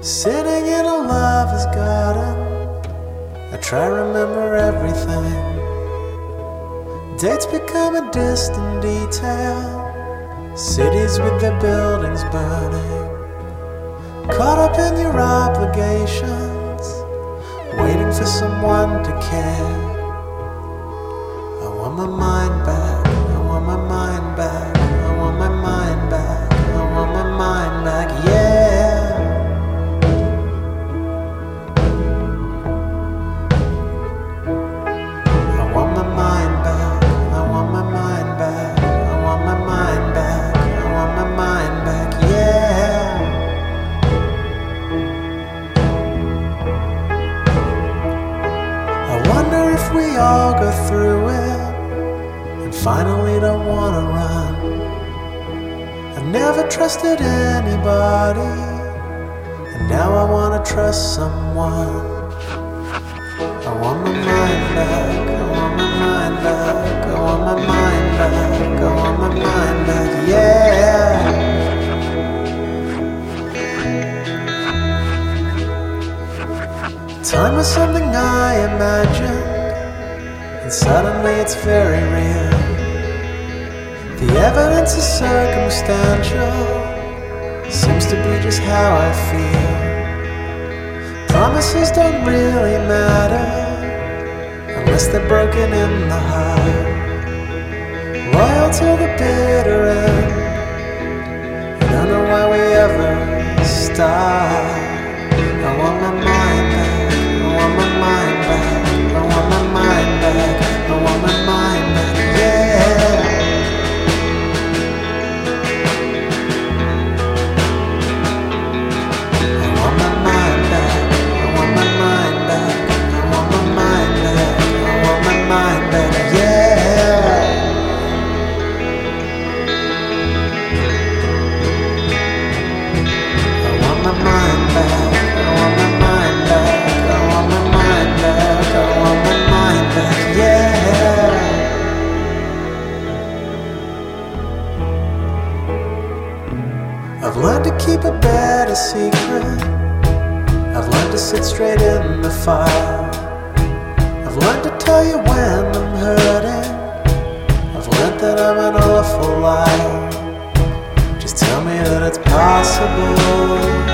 Sitting in a lover's garden, I try to remember everything. Dates become a distant detail, cities with their buildings burning. Caught up in your obligations, waiting for someone to care. I want my mind back, I want my mind back, I want my mind back, I want my mind back, yeah. I want my mind back, I want my mind back, I want my mind back, I want my mind back, yeah. I wonder if we all go through it and finally don't wanna run. I never trusted anybody, and now I wanna trust someone. I want my mind back, I want my mind back, I want my mind back, I want my mind back, yeah. Time was something I imagined, and suddenly it's very real. The evidence is circumstantial, seems to be just how I feel. Promises don't really matter unless they're broken in the heart. Loyal till the bitter end, I don't know why we ever start. I want my mind back, I want my mind back, I want my mind back, I want my mind back, yeah. I want my mind back, I want my mind back, I want my mind back, I want my mind back, yeah. I want my mind back, I want my mind back, I want my mind back, I want my mind back, yeah. I've learned to keep a better secret, I've learned to sit straight in the fire. I've learned to tell you when I'm hurting, I've learned that I'm an awful liar. Just tell me that it's possible.